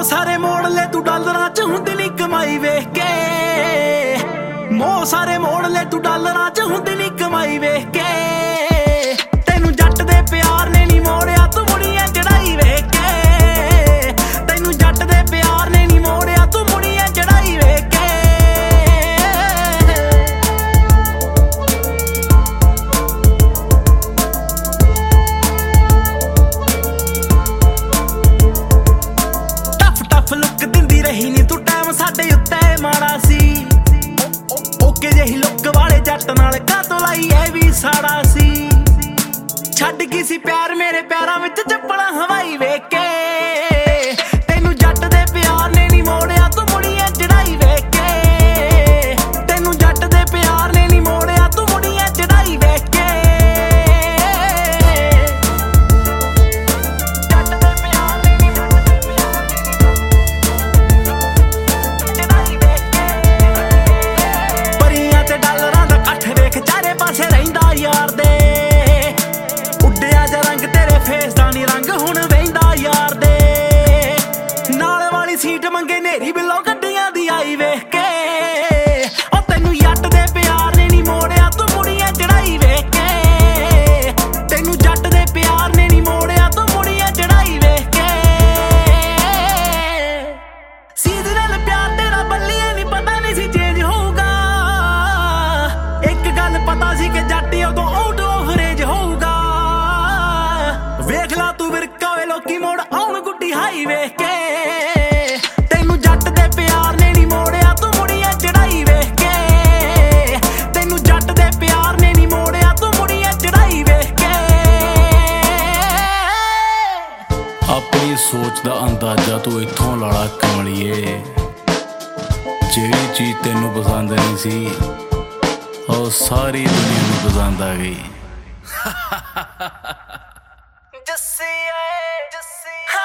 ਮੋਹ ਸਾਰੇ ਮੋੜ ਲੈ ਤੂੰ ਡਾਲਰਾਂ ਚ ਹੁੰਦੀ ਨੀ ਕਮਾਈ ਵੇਖ ਕੇ। ਮੋਹ ਸਾਰੇ ਮੋੜ ਲੈ ਤੂੰ ਡਾਲਰਾਂ ਚ ਹੁੰਦੀ ਨੀ ਕਮਾਈ ਵੇਖ ਕੇ। ਤੈਨੂੰ ਜੱਟ ਦੇ ਪਿਆਰ ਨੇ ਨੀ ਮੋੜਿਆ ਤੂੰ ਮੁੜੀਆਂ ਚੜਾਈ ਵੇਖ ਕੇ। ਤੈਨੂੰ ਜੱਟ ਦੇ ਪਿਆਰ ਨੇ ਨੀ ਮੋੜਿਆ ਤੂੰ ਮੁੜੀਆਂ ਚੜਾਈ ਵੇਖ ਕੇ। ਲੁੱਕ ਦਿੰਦੀ ਰਹੀ ਨੀ ਤੂੰ ਟਾਈਮ ਸਾਡੇ ਉੱਤੇ ਮਾੜਾ ਸੀ। ਓਕੇ ਜਿਹੀ ਲੁੱਕ ਵਾਲੇ ਜੱਟ ਨਾਲ ਕਾਤੋਂ ਲਾਈ ਐ ਵੀ ਸਾੜਾ ਸੀ। ਛੱਡ ਗਈ ਸੀ ਪਿਆਰ ਮੇਰੇ ਪਿਆਰਾਂ ਵਿੱਚ ਚੱਪਲਾਂ ਹਵਾਈ ਵੇਖ ਕੇ। ਤੈਨੂੰ ਜੱਟ ਦੇ ਪਿਆਰ ਨੇ ਨੀ ਮੋੜਿਆ ਤੂੰ ਮੁੜੀਆਂ ਚੜਾਈ ਵੇਖ ਕੇ। ਤੈਨੂੰ ਜੱਟ ਦੇ ਪਿਆਰ ਨੇ ਨੀ ਮੋੜਿਆ ਤੂੰ ਮੁੜੀਆਂ ਚੜਾਈ ਵੇਖ ਕੇ। ਚਾਰੇ ਪਾਸੇ ਰਹਿੰਦਾ ਯਾਰ ਦੇ ਉੱਡਿਆ ਜਾ ਰੰਗ ਤੇਰੇ ਫੇਸ ਦਾ ਨੀ ਰੰਗ ਹੁਣ ਵਹਿੰਦਾ ਯਾਰ ਦੇ। ਨਾਲ ਵਾਲੀ ਸੀਟ ਮੰਗੇ ਨੇਰੀ ਬਿੱਲੋ ਗੱਡੀਆਂ ਦੀ ਆਈ ਵੇਖ ਕੇ। ਉਹ ਤੈਨੂੰ ਜੱਟ ਦੇ ਪਿਆਰ ਨੇ ਨੀ ਮੋੜਿਆ ਤੂੰ ਮੁੜੀਆਂ ਚੜਾਈ ਵੇਖ ਕੇ। ਤੈਨੂੰ ਜੱਟ ਦੇ ਪਿਆਰ ਨੇ ਨੀ ਮੋੜਿਆ ਤੂੰ ਮੁੜੀਆਂ ਚੜਾਈ ਵੇਖ ਕੇ। ਸੀਧੇ ਨਾਲ ਪਿਆਰ ਤੇਰਾ ਬੱਲੀਏ ਨੀ ਪਤਾ ਨੀ ਸੀ ਚੇਂਜ ਹੋਊਗਾ। ਗੱਲ ਪਤਾ ਸੀ ਕਿ ਜੱਟ ਉਦੋਂ ਆਊਟ ਆਫ ਰੇਂਜ ਹੋਊਗਾ। ਵੇਖ ਲਾ ਤੂੰ ਵਿਰਕਾ ਵੇ ਲੋਕੀ ਮੋੜ ਆਉਣ ਗੁੱਡੀ ਹਾਈ ਵੇਖ ਕੇ। ਤੈਨੂੰ ਜੱਟ ਦੇ ਪਿਆਰ ਨੇ ਨੀ ਮੋੜਿਆ ਤੂੰ ਮੁੜੀਆਂ ਚੜਾਈ ਵੇਖ ਕੇ। ਤੈਨੂੰ ਜੱਟ ਦੇ ਪਿਆਰ ਨੇ ਨੀ ਮੋੜਿਆ ਤੂੰ ਮੁੜੀਆਂ ਚੜਾਈ ਵੇਖ ਕੇ। ਆਪਣੀ ਸੋਚ ਦਾ ਅੰਦਾਜ਼ਾ ਤੂੰ ਇੱਥੋਂ ਲਾਲਾ ਕਮਲੀਏ। ਜਿਹੜੀ ਚੀਜ਼ ਤੈਨੂੰ ਪਸੰਦ ਨਹੀਂ ਸੀ ਉਹ ਸਾਰੀ ਦੁਨੀਆ ਨੂੰ ਪਸੰਦ ਆ ਗਈ। ਜੱਸੀ